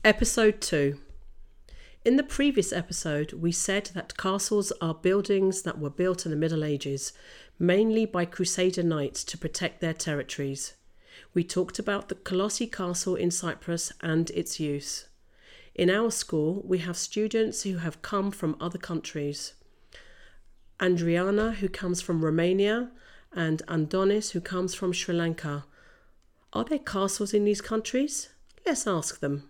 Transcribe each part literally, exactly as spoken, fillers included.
Episode two. In the previous episode, we said that castles are buildings that were built in the Middle Ages, mainly by Crusader knights to protect their territories. We talked about the Colossi Castle in Cyprus and its use. In our school, we have students who have come from other countries. Andriana, who comes from Romania, and Andonis, who comes from Sri Lanka. Are there castles in these countries? Let's ask them.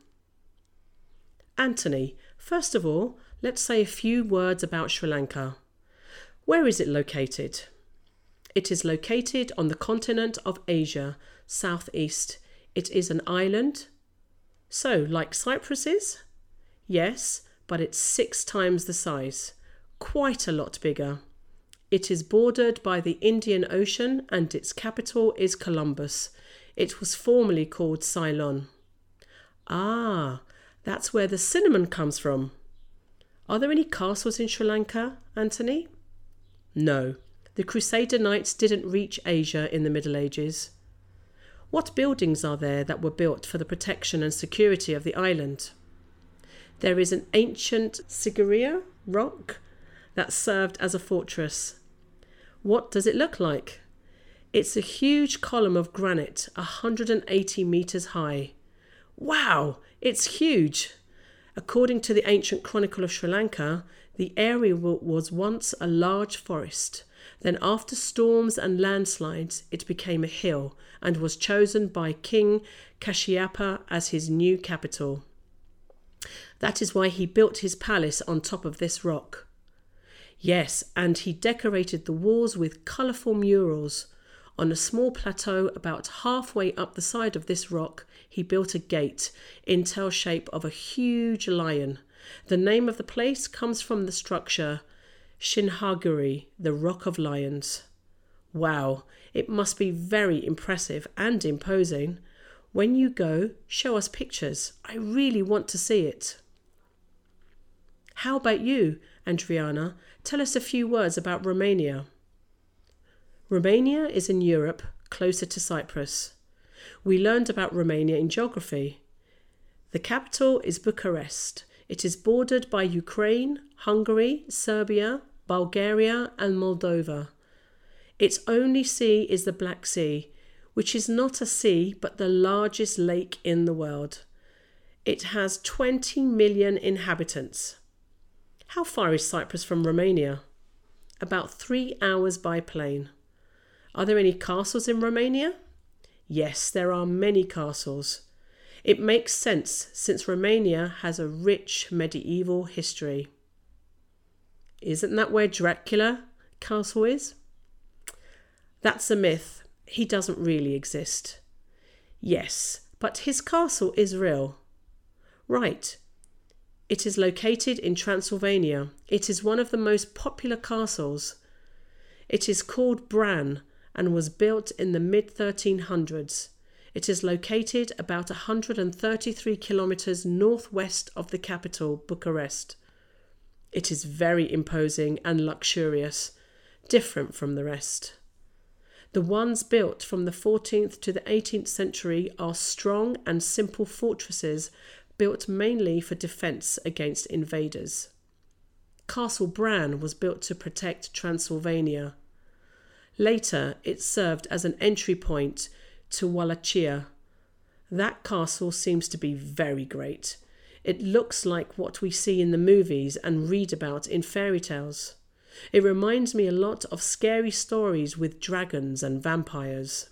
Anthony, first of all, let's say a few words about Sri Lanka. Where is it located? It is located on the continent of Asia, southeast. It is an island. So, like Cyprus is? Yes, but it's six times the size. Quite a lot bigger. It is bordered by the Indian Ocean and its capital is Columbus. It was formerly called Ceylon. Ah, that's where the cinnamon comes from. Are there any castles in Sri Lanka, Anthony? No, the Crusader knights didn't reach Asia in the Middle Ages. What buildings are there that were built for the protection and security of the island? There is an ancient Sigiriya rock that served as a fortress. What does it look like? It's a huge column of granite, one hundred eighty metres high. Wow, it's huge! According to the ancient chronicle of Sri Lanka, the area was once a large forest. Then after storms and landslides, it became a hill and was chosen by King Kashyapa as his new capital. That is why he built his palace on top of this rock. Yes, and he decorated the walls with colourful murals. On a small plateau about halfway up the side of this rock, he built a gate in tail shape of a huge lion. The name of the place comes from the structure Sinhagiri, the Rock of Lions. Wow, it must be very impressive and imposing. When you go, show us pictures. I really want to see it. How about you, Andriana? Tell us a few words about Romania. Romania is in Europe, closer to Cyprus. We learned about Romania in geography. The capital is Bucharest. It is bordered by Ukraine, Hungary, Serbia, Bulgaria, and Moldova. Its only sea is the Black Sea, which is not a sea but the largest lake in the world. It has twenty million inhabitants. How far is Cyprus from Romania? About three hours by plane. Are there any castles in Romania? Yes, there are many castles. It makes sense since Romania has a rich medieval history. Isn't that where Dracula castle is? That's a myth. He doesn't really exist. Yes, but his castle is real. Right. It is located in Transylvania. It is one of the most popular castles. It is called Bran and was built in the mid thirteen hundreds. It is located about one hundred thirty-three kilometres northwest of the capital, Bucharest. It is very imposing and luxurious, different from the rest. The ones built from the fourteenth to the eighteenth century are strong and simple fortresses built mainly for defence against invaders. Castle Bran was built to protect Transylvania. Later, it served as an entry point to Wallachia. That castle seems to be very great. It looks like what we see in the movies and read about in fairy tales. It reminds me a lot of scary stories with dragons and vampires.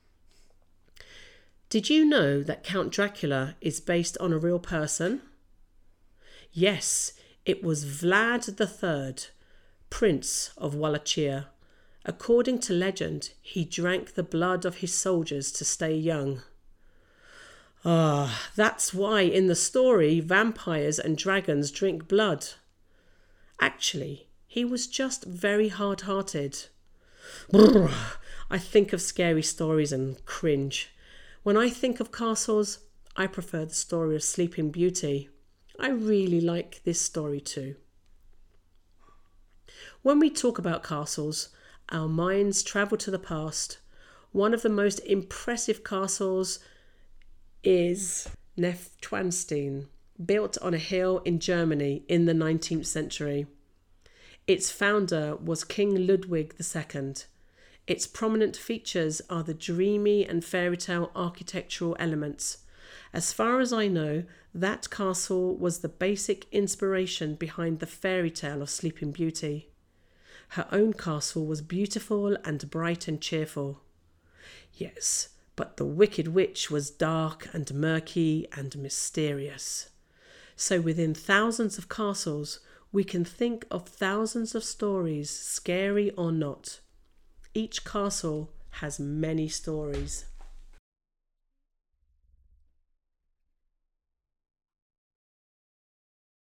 Did you know that Count Dracula is based on a real person? Yes, it was Vlad the Third, Prince of Wallachia. According to legend, he drank the blood of his soldiers to stay young. Ah, that's why in the story vampires and dragons drink blood. Actually, he was just very hard-hearted. Brrr, I think of scary stories and cringe. When I think of castles, I prefer the story of Sleeping Beauty. I really like this story too. When we talk about castles, our minds travel to the past. One of the most impressive castles is Neuschwanstein, built on a hill in Germany in the nineteenth century. Its founder was King Ludwig the Second. Its prominent features are the dreamy and fairy tale architectural elements. As far as I know, that castle was the basic inspiration behind the fairy tale of Sleeping Beauty. Her own castle was beautiful and bright and cheerful. Yes, but the Wicked Witch was dark and murky and mysterious. So within thousands of castles, we can think of thousands of stories, scary or not. Each castle has many stories.